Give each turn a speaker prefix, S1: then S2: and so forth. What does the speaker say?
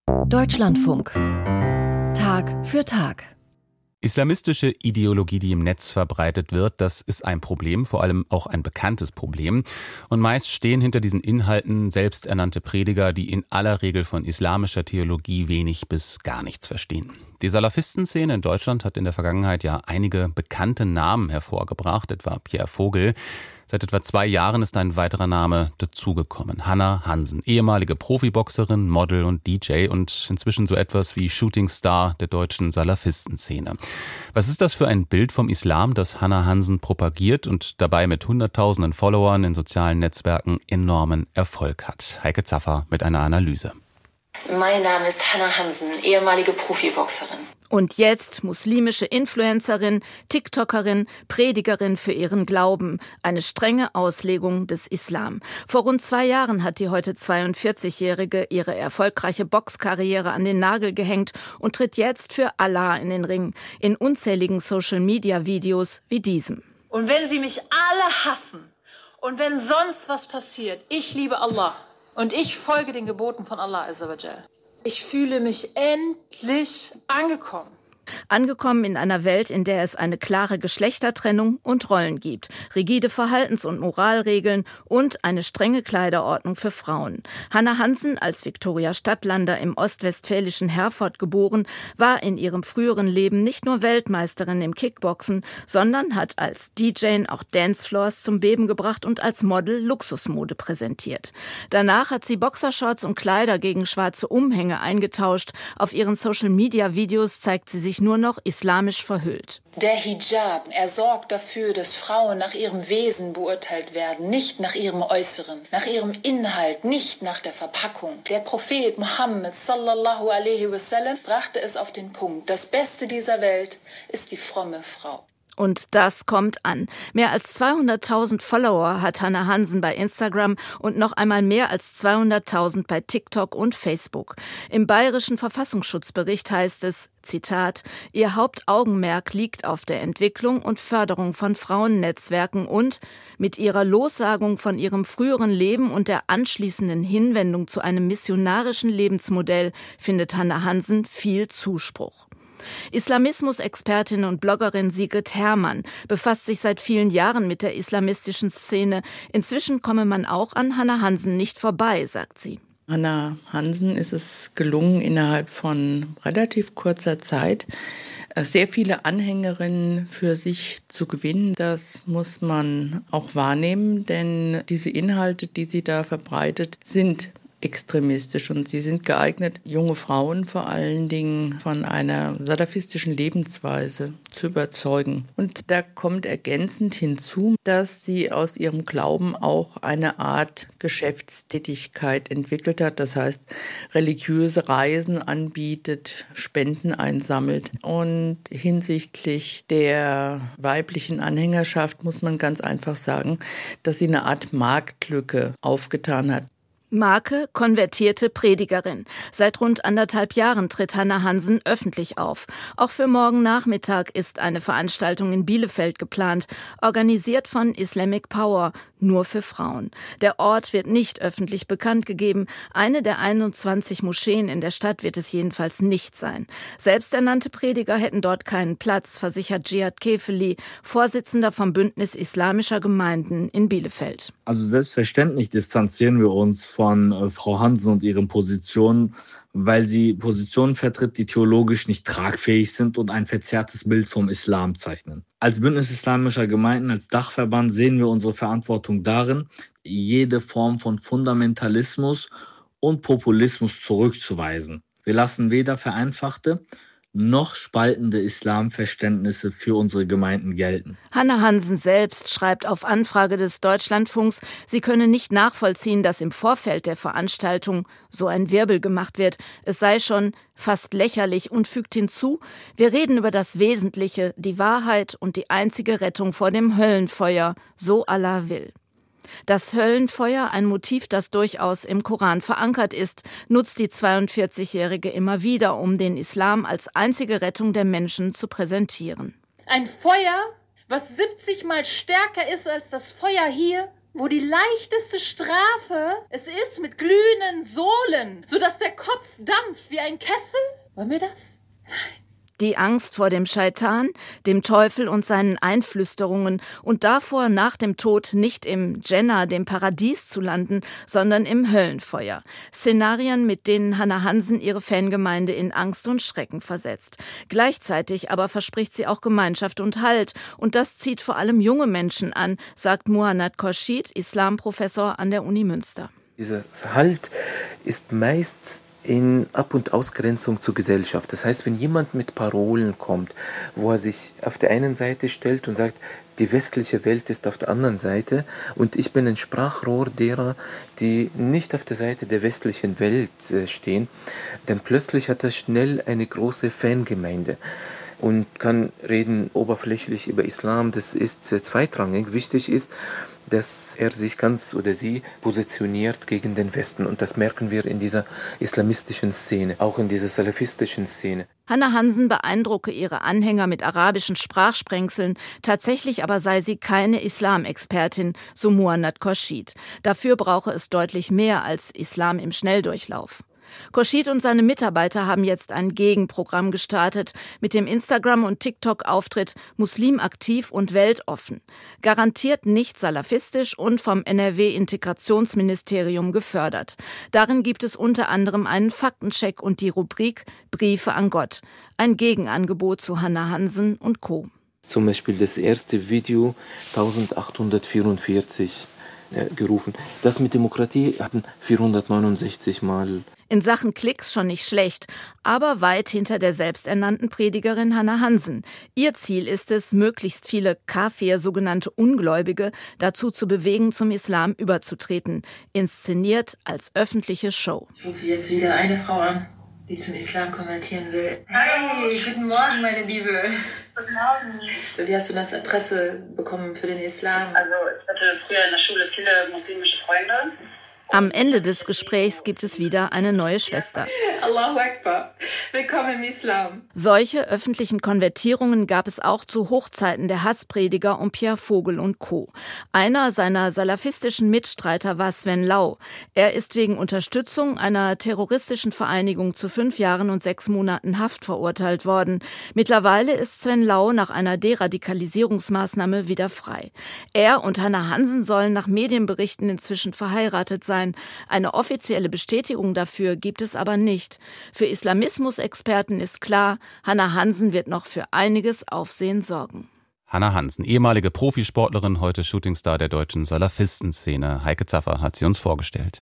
S1: Deutschlandfunk. Tag für Tag.
S2: Islamistische Ideologie, die im Netz verbreitet wird, das ist ein Problem, vor allem auch ein bekanntes Problem. Und meist stehen hinter diesen Inhalten selbsternannte Prediger, die in aller Regel von islamischer Theologie wenig bis gar nichts verstehen. Die Salafistenszene in Deutschland hat in der Vergangenheit ja einige bekannte Namen hervorgebracht, etwa Pierre Vogel. Seit etwa 2 Jahren ist ein weiterer Name dazugekommen. Hannah Hansen, ehemalige Profiboxerin, Model und DJ und inzwischen so etwas wie Shootingstar der deutschen Salafistenszene. Was ist das für ein Bild vom Islam, das Hannah Hansen propagiert und dabei mit Hunderttausenden Followern in sozialen Netzwerken enormen Erfolg hat? Heike Zaffer mit einer Analyse.
S3: Mein Name ist Hannah Hansen, ehemalige Profiboxerin.
S4: Und jetzt muslimische Influencerin, TikTokerin, Predigerin für ihren Glauben. Eine strenge Auslegung des Islam. Vor rund 2 Jahren hat die heute 42-Jährige ihre erfolgreiche Boxkarriere an den Nagel gehängt und tritt jetzt für Allah in den Ring. In unzähligen Social-Media-Videos wie diesem.
S5: Und wenn sie mich alle hassen und wenn sonst was passiert, ich liebe Allah und ich folge den Geboten von Allah Azza wa Jal. Ich fühle mich endlich angekommen.
S4: Angekommen in einer Welt, in der es eine klare Geschlechtertrennung und Rollen gibt, rigide Verhaltens- und Moralregeln und eine strenge Kleiderordnung für Frauen. Hannah Hansen, als Viktoria Stadtlander im ostwestfälischen Herford geboren, war in ihrem früheren Leben nicht nur Weltmeisterin im Kickboxen, sondern hat als DJ auch Dancefloors zum Beben gebracht und als Model Luxusmode präsentiert. Danach hat sie Boxershorts und Kleider gegen schwarze Umhänge eingetauscht. Auf ihren Social-Media-Videos zeigt sie sich nur noch islamisch verhüllt.
S3: Der Hijab, er sorgt dafür, dass Frauen nach ihrem Wesen beurteilt werden, nicht nach ihrem Äußeren, nach ihrem Inhalt, nicht nach der Verpackung. Der Prophet Muhammad sallallahu alaihi wasallam brachte es auf den Punkt: Das Beste dieser Welt ist die fromme Frau.
S4: Und das kommt an. Mehr als 200.000 Follower hat Hannah Hansen bei Instagram und noch einmal mehr als 200.000 bei TikTok und Facebook. Im Bayerischen Verfassungsschutzbericht heißt es, Zitat, ihr Hauptaugenmerk liegt auf der Entwicklung und Förderung von Frauennetzwerken und mit ihrer Lossagung von ihrem früheren Leben und der anschließenden Hinwendung zu einem missionarischen Lebensmodell findet Hannah Hansen viel Zuspruch. Islamismus-Expertin und Bloggerin Sigrid Herrmann befasst sich seit vielen Jahren mit der islamistischen Szene. Inzwischen komme man auch an Hannah Hansen nicht vorbei, sagt sie.
S6: Hannah Hansen ist es gelungen, innerhalb von relativ kurzer Zeit sehr viele Anhängerinnen für sich zu gewinnen. Das muss man auch wahrnehmen, denn diese Inhalte, die sie da verbreitet, sind extremistisch und sie sind geeignet, junge Frauen vor allen Dingen von einer salafistischen Lebensweise zu überzeugen. Und da kommt ergänzend hinzu, dass sie aus ihrem Glauben auch eine Art Geschäftstätigkeit entwickelt hat. Das heißt, religiöse Reisen anbietet, Spenden einsammelt. Und hinsichtlich der weiblichen Anhängerschaft muss man ganz einfach sagen, dass sie eine Art Marktlücke aufgetan hat.
S4: Marke, konvertierte Predigerin. Seit rund 1,5 Jahren tritt Hannah Hansen öffentlich auf. Auch für morgen Nachmittag ist eine Veranstaltung in Bielefeld geplant, organisiert von Islamic Power, nur für Frauen. Der Ort wird nicht öffentlich bekannt gegeben. Eine der 21 Moscheen in der Stadt wird es jedenfalls nicht sein. Selbsternannte Prediger hätten dort keinen Platz, versichert Jihad Kefeli, Vorsitzender vom Bündnis Islamischer Gemeinden in Bielefeld.
S7: Also selbstverständlich distanzieren wir uns von Frau Hansen und ihren Positionen, weil sie Positionen vertritt, die theologisch nicht tragfähig sind und ein verzerrtes Bild vom Islam zeichnen. Als Bündnis Islamischer Gemeinden, als Dachverband sehen wir unsere Verantwortung darin, jede Form von Fundamentalismus und Populismus zurückzuweisen. Wir lassen weder vereinfachte noch spaltende Islamverständnisse für unsere Gemeinden gelten.
S4: Hannah Hansen selbst schreibt auf Anfrage des Deutschlandfunks, sie könne nicht nachvollziehen, dass im Vorfeld der Veranstaltung so ein Wirbel gemacht wird. Es sei schon fast lächerlich und fügt hinzu, wir reden über das Wesentliche, die Wahrheit und die einzige Rettung vor dem Höllenfeuer, so Allah will. Das Höllenfeuer, ein Motiv, das durchaus im Koran verankert ist, nutzt die 42-Jährige immer wieder, um den Islam als einzige Rettung der Menschen zu präsentieren.
S5: Ein Feuer, was 70 Mal stärker ist als das Feuer hier, wo die leichteste Strafe es ist mit glühenden Sohlen, sodass der Kopf dampft wie ein Kessel? Wollen wir das? Nein.
S4: Die Angst vor dem Scheitan, dem Teufel und seinen Einflüsterungen und davor, nach dem Tod nicht im Dschenna, dem Paradies, zu landen, sondern im Höllenfeuer. Szenarien, mit denen Hannah Hansen ihre Fangemeinde in Angst und Schrecken versetzt. Gleichzeitig aber verspricht sie auch Gemeinschaft und Halt. Und das zieht vor allem junge Menschen an, sagt Muhannad Khorshid, Islamprofessor an der Uni Münster.
S8: Dieser Halt ist meist in Ab- und Ausgrenzung zur Gesellschaft. Das heißt, wenn jemand mit Parolen kommt, wo er sich auf der einen Seite stellt und sagt, die westliche Welt ist auf der anderen Seite und ich bin ein Sprachrohr derer, die nicht auf der Seite der westlichen Welt stehen, dann plötzlich hat er schnell eine große Fangemeinde und kann reden oberflächlich über Islam. Das ist zweitrangig. Wichtig ist, dass er sich ganz oder sie positioniert gegen den Westen. Und das merken wir in dieser islamistischen Szene, auch in dieser salafistischen Szene.
S4: Hannah Hansen beeindrucke ihre Anhänger mit arabischen Sprachsprengseln. Tatsächlich aber sei sie keine Islamexpertin, so Muhannad Khorshid. Dafür brauche es deutlich mehr als Islam im Schnelldurchlauf. Khorshid und seine Mitarbeiter haben jetzt ein Gegenprogramm gestartet mit dem Instagram- und TikTok-Auftritt Muslimaktiv und weltoffen. Garantiert nicht salafistisch und vom NRW-Integrationsministerium gefördert. Darin gibt es unter anderem einen Faktencheck und die Rubrik Briefe an Gott. Ein Gegenangebot zu Hannah Hansen und Co.
S8: Zum Beispiel das erste Video 1844 gerufen. Das mit Demokratie hatten 469 Mal.
S4: In Sachen Klicks schon nicht schlecht, aber weit hinter der selbsternannten Predigerin Hannah Hansen. Ihr Ziel ist es, möglichst viele Kafir, sogenannte Ungläubige, dazu zu bewegen, zum Islam überzutreten. Inszeniert als öffentliche Show.
S3: Ich rufe jetzt wieder eine Frau an, die zum Islam konvertieren will. Hi, guten Morgen, meine Liebe.
S9: Guten Morgen.
S3: Wie hast du das Interesse bekommen für den Islam?
S9: Also ich hatte früher in der Schule viele muslimische Freunde.
S4: Am Ende des Gesprächs gibt es wieder eine neue Schwester.
S3: Allahu Akbar. Willkommen im Islam.
S4: Solche öffentlichen Konvertierungen gab es auch zu Hochzeiten der Hassprediger um Pierre Vogel und Co. Einer seiner salafistischen Mitstreiter war Sven Lau. Er ist wegen Unterstützung einer terroristischen Vereinigung zu 5 Jahren und 6 Monaten Haft verurteilt worden. Mittlerweile ist Sven Lau nach einer Deradikalisierungsmaßnahme wieder frei. Er und Hannah Hansen sollen nach Medienberichten inzwischen verheiratet sein. Eine offizielle Bestätigung dafür gibt es aber nicht. Für Islamismus-Experten ist klar, Hannah Hansen wird noch für einiges Aufsehen sorgen.
S2: Hannah Hansen, ehemalige Profisportlerin, heute Shootingstar der deutschen Salafistenszene. Heike Zaffer hat sie uns vorgestellt.